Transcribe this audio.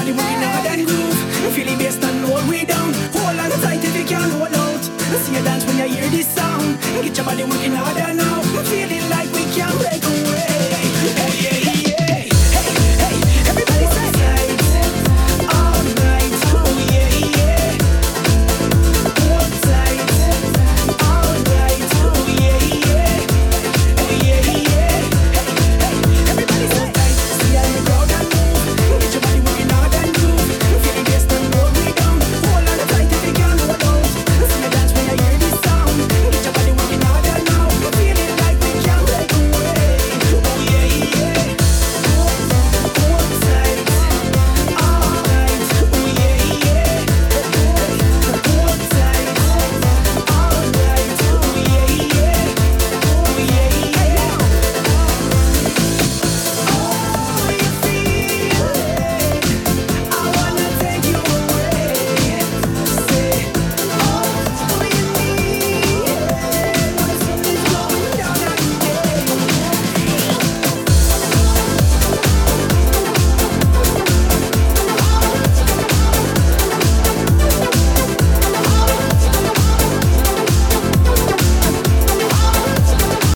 body working hard and groove. Feel the bass and roll way down. Hold on tight if you can't hold out. See you dance when you hear this sound. Get your body working harder now.